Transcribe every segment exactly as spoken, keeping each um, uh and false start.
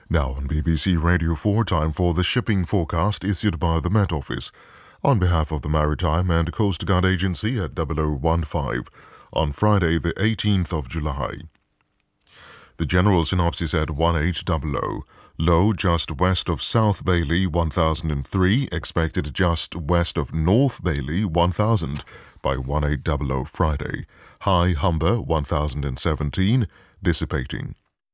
Now on B B C Radio four, time for the shipping forecast issued by the Met Office on behalf of the Maritime and Coast Guard Agency at double oh one five on Friday the eighteenth of July. The general synopsis at eighteen hundred, low just west of South Bailey one thousand three, expected just west of North Bailey one thousand by eighteen hundred Friday, high Humber one thousand seventeen, dissipating.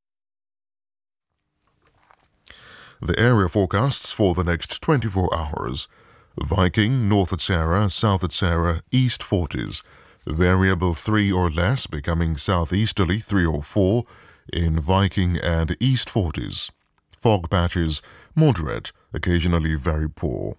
The area forecasts for the next twenty-four hours. Viking, north at Sarah, south at Sarah, east forties. Variable three or less, becoming southeasterly three or four in Viking and east forties. Fog patches, moderate, occasionally very poor.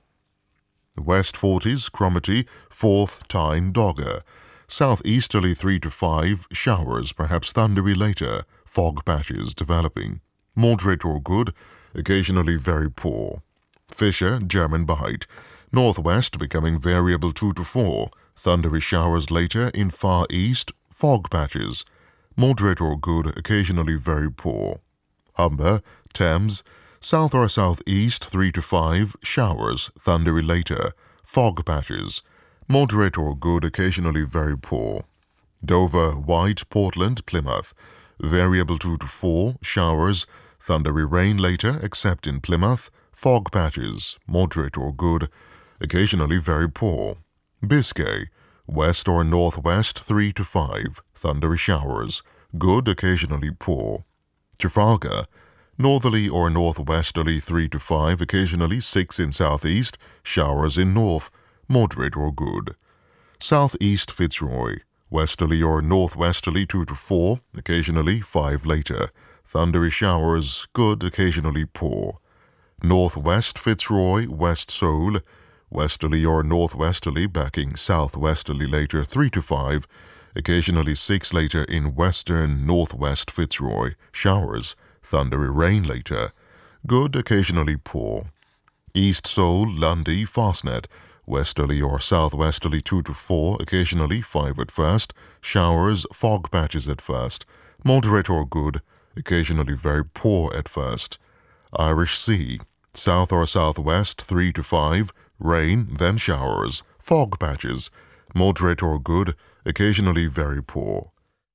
West forties, Cromarty, fourth, Tyne, Dogger. Southeasterly three to five, showers, perhaps thundery later, fog patches developing. Moderate or good, occasionally very poor. Fisher, German Bight. Northwest becoming variable two to four. Thundery showers later in far east, fog patches. Moderate or good, occasionally very poor. Humber, Thames. South or southeast three to five, showers, thundery later. Fog patches. Moderate or good, occasionally very poor. Dover, White, Portland, Plymouth. Variable two to four, showers, thundery rain later, except in Plymouth. Fog patches, moderate or good, occasionally very poor. Biscay, west or northwest three to five, thundery showers, good, occasionally poor. Trafalgar, northerly or northwesterly three to five, occasionally six in southeast, showers in north, moderate or good. Southeast Fitzroy, westerly or northwesterly two to four, occasionally five later. Thundery showers, good, occasionally poor. Northwest Fitzroy, West Seoul, westerly or northwesterly backing southwesterly later three to five, occasionally six later in western northwest Fitzroy, showers, thundery rain later, good, occasionally poor. East Seoul, Lundy, Fastnet, westerly or southwesterly two to four, occasionally five at first, showers, fog patches at first, moderate or good, occasionally very poor at first. Irish Sea, south or southwest three to five, rain, then showers, fog patches, moderate or good, occasionally very poor.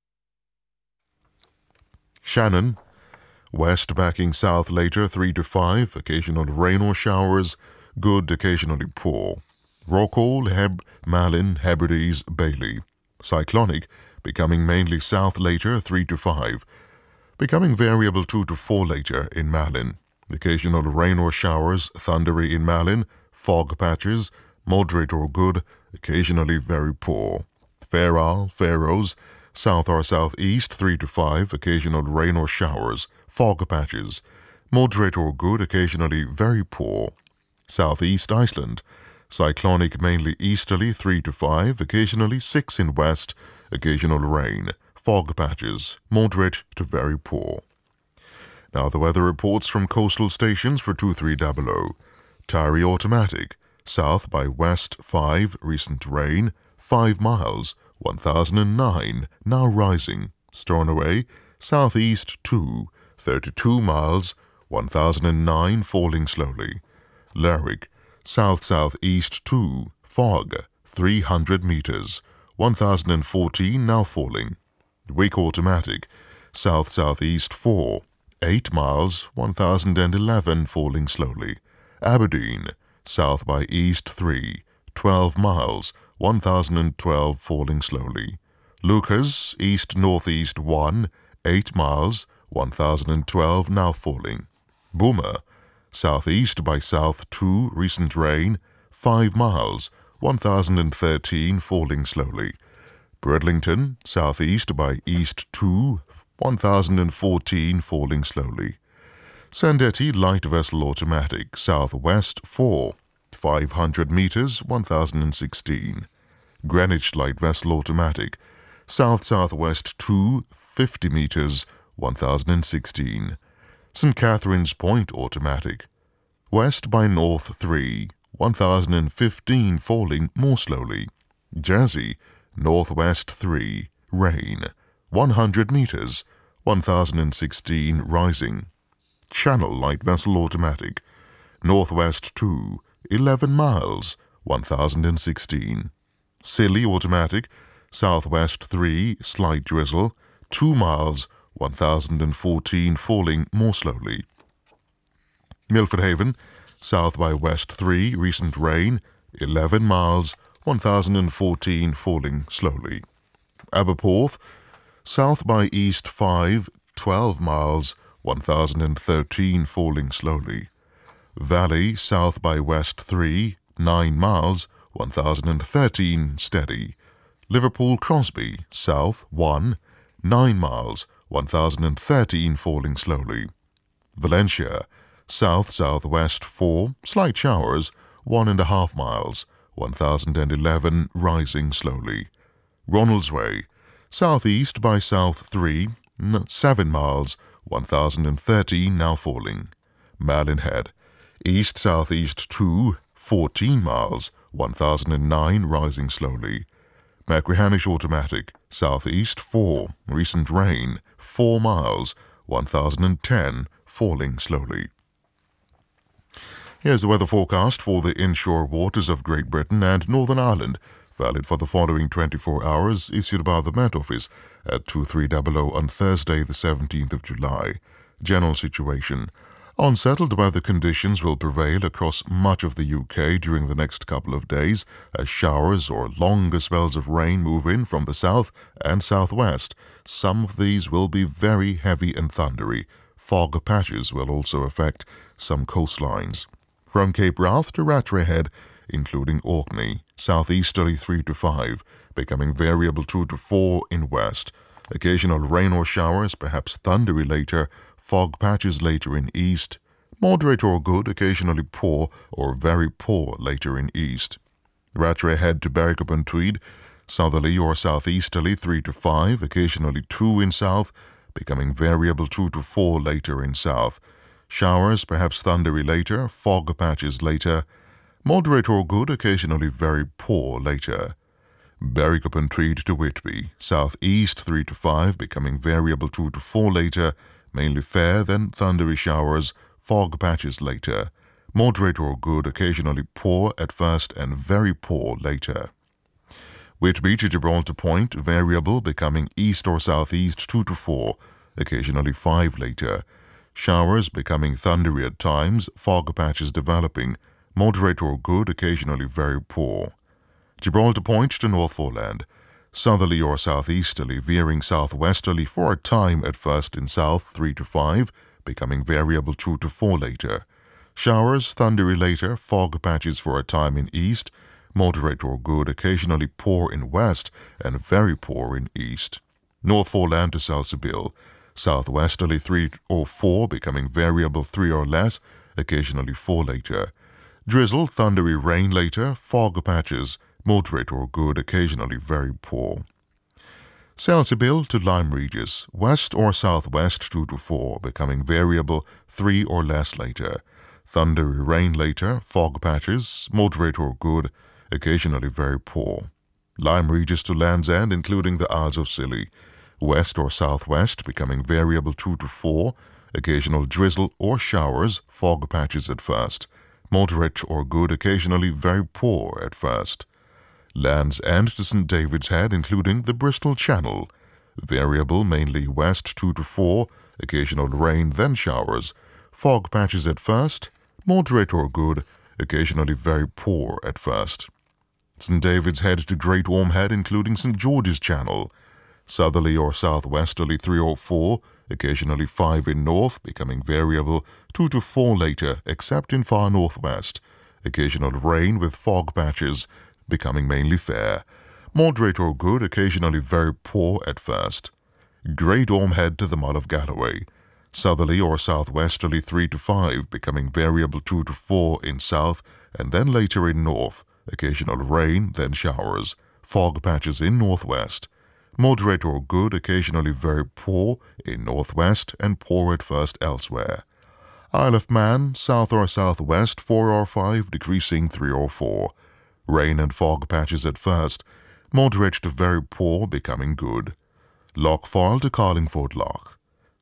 Shannon, west backing south later three to five, occasional rain or showers, good, occasionally poor. Rockall, Heb, Malin, Hebrides, Bailey. Cyclonic, becoming mainly south later three to five, becoming variable two to four later in Malin. Occasional rain or showers, thundery in Malin, fog patches, moderate or good, occasionally very poor. Fair Isle, Faroes, south or southeast three to five, occasional rain or showers, fog patches, moderate or good, occasionally very poor. Southeast Iceland, cyclonic mainly easterly three to five, occasionally six in west, occasional rain, fog patches, moderate to very poor. Now the weather reports from coastal stations for two three zero zero. Tyree Automatic, south by west five, recent rain, five miles, one thousand nine, now rising. Stornoway, southeast two, thirty-two miles, one thousand nine, falling slowly. Lerwick, south-southeast two, fog, three hundred meters, one thousand fourteen, now falling. Wick Automatic, south-southeast four, eight miles, one thousand eleven, falling slowly. Aberdeen, south by east three, twelve miles, one thousand twelve, falling slowly. Lucas, east-northeast one, eight miles, one thousand twelve, now falling. Boomer, southeast by south two, recent rain, five miles, one thousand thirteen, falling slowly. Bridlington, southeast by east two, one thousand fourteen, falling slowly. Sandetti, light vessel automatic, southwest four, five hundred meters, one thousand sixteen. Greenwich, light vessel automatic, south-southwest two, fifty meters, one thousand sixteen. Saint Catherine's Point automatic, west by north three, one thousand fifteen, falling more slowly. Jersey, northwest three, rain, one hundred meters, one thousand sixteen, rising. Channel Light Vessel Automatic. Northwest two, eleven miles, one thousand sixteen. Scilly Automatic. Southwest three, slight drizzle, two miles, one thousand fourteen, falling more slowly. Milford Haven. South by west three, recent rain, eleven miles, one thousand fourteen, falling slowly. Aberporth. South by east five, twelve miles, one thousand thirteen, falling slowly. Valley. South by west three, nine miles, one thousand thirteen, steady. Liverpool Crosby. South one, nine miles, one thousand thirteen, falling slowly. Valencia. South-southwest four, slight showers, one and a half miles, one thousand eleven, rising slowly. Ronaldsway. Southeast by south three, seven miles, one thousand thirteen, now falling. Malin Head. East-southeast two, fourteen miles, one thousand nine, rising slowly. Machrihanish Automatic. Southeast four, recent rain, four miles, one thousand ten, falling slowly. Here's the weather forecast for the inshore waters of Great Britain and Northern Ireland, valid for the following twenty-four hours, issued by the Met Office at two three hundred on Thursday, the seventeenth of July. General situation. Unsettled weather conditions will prevail across much of the U K during the next couple of days as showers or longer spells of rain move in from the south and southwest. Some of these will be very heavy and thundery. Fog patches will also affect some coastlines. From Cape Wrath to Rattray Head, including Orkney, southeasterly three to five, becoming variable two to four in west. Occasional rain or showers, perhaps thundery later, fog patches later in east. Moderate or good, occasionally poor or very poor later in east. Rattray Head to Berwick-upon-Tweed, southerly or southeasterly three to five, occasionally two in south, becoming variable two to four later in south. Showers, perhaps thundery later, fog patches later. Moderate or good, occasionally very poor later. Berwick-upon-Tweed to Whitby, southeast three to five, becoming variable two to four later, mainly fair, then thundery showers, fog patches later. Moderate or good, occasionally poor at first and very poor later. Whitby to Gibraltar Point, variable, becoming east or southeast two to four, occasionally five later. Showers becoming thundery at times, fog patches developing, moderate or good, occasionally very poor. Gibraltar Point to North Foreland, southerly or southeasterly, veering southwesterly for a time at first in south three to five, becoming variable two to four later. Showers thundery later, fog patches for a time in east, moderate or good, occasionally poor in west and very poor in east. North Foreland to Salsabil, southwesterly three or four, becoming variable three or less, occasionally four later. Drizzle, thundery rain later, fog patches, moderate or good, occasionally very poor. Salsabil to Lyme Regis, west or southwest two to four, becoming variable three or less later. Thundery rain later, fog patches, moderate or good, occasionally very poor. Lyme Regis to Land's End, including the Isles of Scilly, west or southwest, becoming variable two to four, occasional drizzle or showers, fog patches at first, moderate or good, occasionally very poor at first. Land's End to Saint David's Head, including the Bristol Channel, variable mainly west two to four, occasional rain then showers, fog patches at first, moderate or good, occasionally very poor at first. Saint David's Head to Great Ormhead, including Saint George's Channel, southerly or southwesterly three or four, occasionally five in north, becoming variable two to four later, except in far northwest. Occasional rain with fog patches, becoming mainly fair. Moderate or good, occasionally very poor at first. Great Ormhead to the Mull of Galloway, southerly or southwesterly three to five, becoming variable two to four in south, and then later in north. Occasional rain, then showers. Fog patches in northwest. Moderate or good, occasionally very poor in northwest and poor at first elsewhere. Isle of Man, south or southwest four or five, decreasing three or four. Rain and fog patches at first. Moderate to very poor, becoming good. Loch Foyle to Carlingford Loch,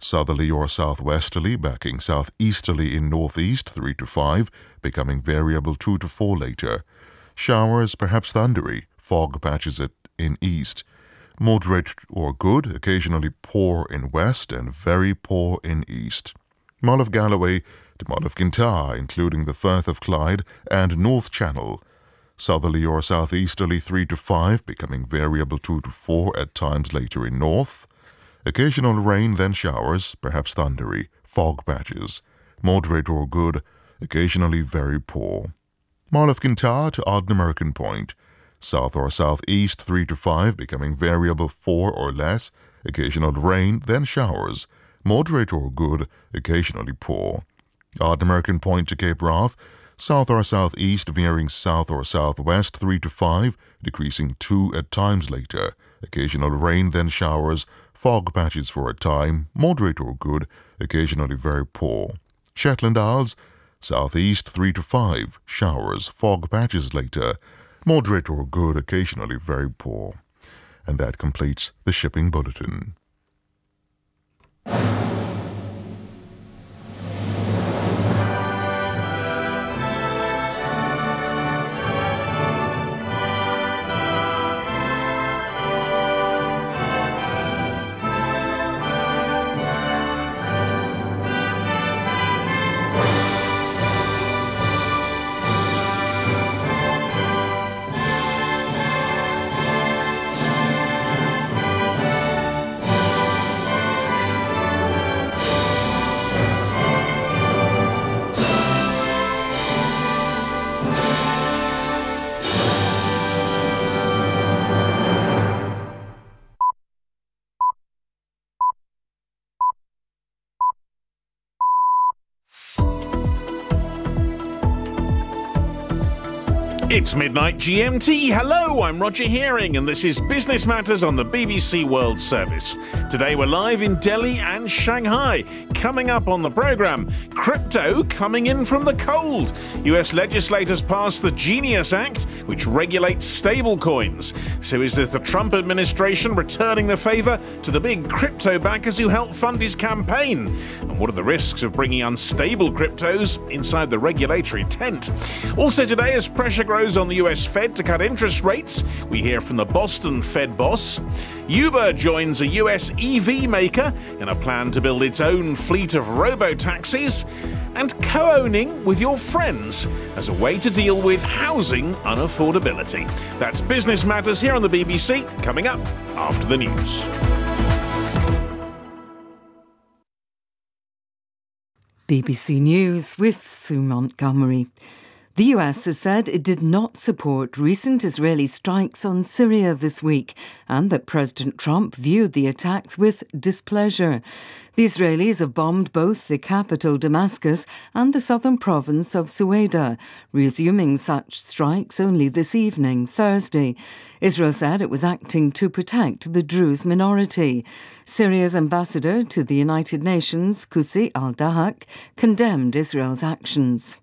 Southerly or southwesterly, backing southeasterly in northeast, three to five, becoming variable two to four later. Showers, perhaps thundery, fog patches it in east. Moderate or good, occasionally poor in west and very poor in east. Mull of Galloway to Mull of Kintyre, including the Firth of Clyde and North Channel. Southerly or southeasterly three to five, becoming variable two to four at times later in north. Occasional rain, then showers, perhaps thundery, fog patches. Moderate or good, occasionally very poor. Mull of Kintyre to Ardnamurchan Point. South or southeast three to five, becoming variable four or less. Occasional rain, then showers. Moderate or good, occasionally poor. Ardnamurchan Point to Cape Wrath. South or southeast, veering south or southwest three to five, decreasing two at times later. Occasional rain, then showers. Fog patches for a time, moderate or good, occasionally very poor. Shetland Isles, southeast three to five, showers, fog patches later, moderate or good, occasionally very poor. And that completes the shipping bulletin. It's midnight G M T. Hello, I'm Roger Hearing, and this is Business Matters on the B B C World Service. Today we're live in Delhi and Shanghai. Coming up on the programme, crypto coming in from the cold. U S legislators passed the Genius Act, which regulates stablecoins. So is this the Trump administration returning the favour to the big crypto backers who helped fund his campaign? And what are the risks of bringing unstable cryptos inside the regulatory tent? Also today, as pressure grows on the U S Fed to cut interest rates, we hear from the Boston Fed boss. Uber joins a U S E V maker in a plan to build its own fleet of robo-taxis. And co-owning with your friends as a way to deal with housing unaffordability. That's Business Matters here on the B B C, coming up after the news. B B C News with Sue Montgomery. The U S has said it did not support recent Israeli strikes on Syria this week and that President Trump viewed the attacks with displeasure. The Israelis have bombed both the capital Damascus and the southern province of Sueda, resuming such strikes only this evening, Thursday. Israel said it was acting to protect the Druze minority. Syria's ambassador to the United Nations, Kusi al-Dahak, condemned Israel's actions.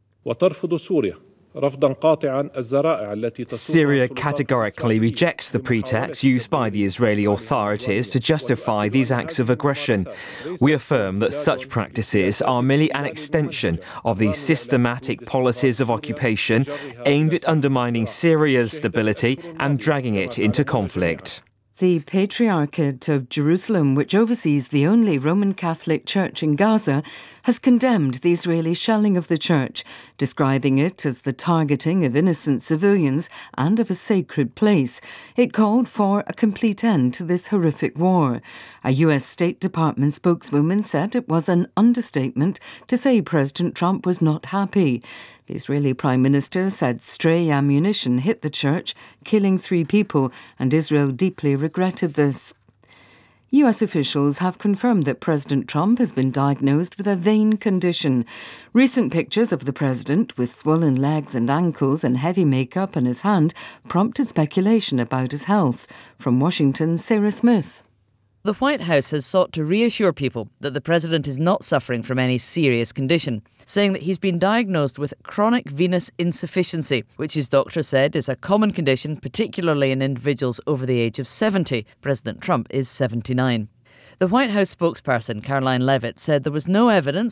Syria categorically rejects the pretext used by the Israeli authorities to justify these acts of aggression. We affirm that such practices are merely an extension of the systematic policies of occupation aimed at undermining Syria's stability and dragging it into conflict. The Patriarchate of Jerusalem, which oversees the only Roman Catholic church in Gaza, has condemned the Israeli shelling of the church, describing it as the targeting of innocent civilians and of a sacred place. It called for a complete end to this horrific war. A U S State Department spokeswoman said it was an understatement to say President Trump was not happy. The Israeli Prime Minister said stray ammunition hit the church, killing three people, and Israel deeply regretted this. U S officials have confirmed that President Trump has been diagnosed with a vein condition. Recent pictures of the president with swollen legs and ankles and heavy makeup on his hand prompted speculation about his health. From Washington, Sarah Smith. The White House has sought to reassure people that the president is not suffering from any serious condition, saying that he's been diagnosed with chronic venous insufficiency, which his doctor said is a common condition, particularly in individuals over the age of seventy. President Trump is seventy-nine. The White House spokesperson, Caroline Leavitt, said there was no evidence